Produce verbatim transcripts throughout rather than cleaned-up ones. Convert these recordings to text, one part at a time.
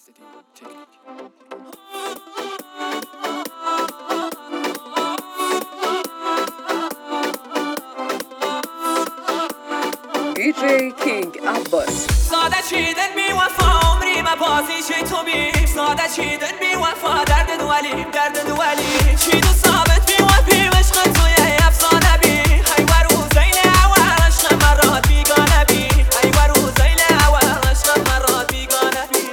استدیو تکنیک. دیجی کینگ عباس. ساده چیدن بی وفا عمری ما بازی چی تو بی ساده چیدن بی وفا درد دوالیم درد دوالیم چی دو ثابت بی و بی عشق توی افسانه بی ای ورو زیل اول عشق مرات بیگانه بی ای ورو زیل اول عشق مرات بیگانه بی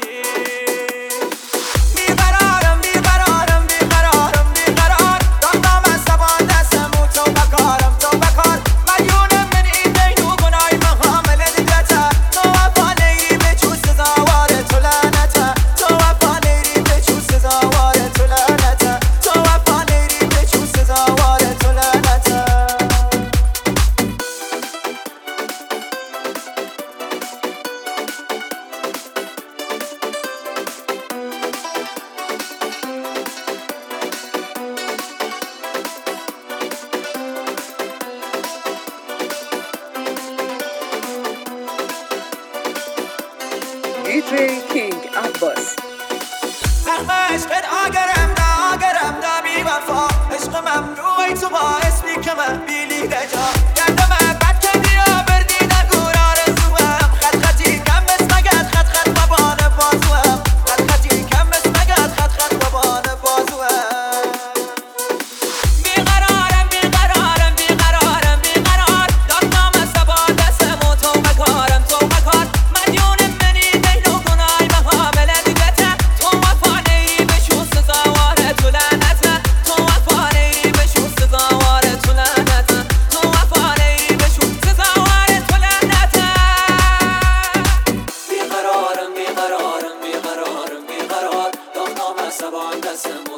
بیقرارم بیقرارم بیقرارم بیقرار دامدام از زبان دستم و تو بکارم تو بکار مدیونم من این دین و گنای مقامل دیگته تو وفا نیری به چو سزاوار تو لعنته تو وفا نیری به چو سزاوار تو لعنته تو وفا نیری به چو سزاوار تو لعنته دیجی کینگ عباس. زخم عشقت آگرم دا آگرم دا بی وفا عشق ممنوعی تو باعث بی که من بیلیده جا گردم بد کردی یا بردی نگور آرزوم خط خطی کم بس مگد خط خط بابان بازوم خط خطی کم بس مگد خط خط بابان بازوم بیقرارم بیقرارم بیقرارم بیقرار دامدام از زبان دستم و تو بکارم تو بکار مدیونم منی دین و گنای مقابل دیگته تو وفا نیری به چو سزاوار تو لعنته تو وفا نیری به چو سزاوار تو لعنته تو وفا نیری به چو سزاوار تو لعنته بیقرارم بیقرارم بیقرارم بیقرار دامدام از زبان دستم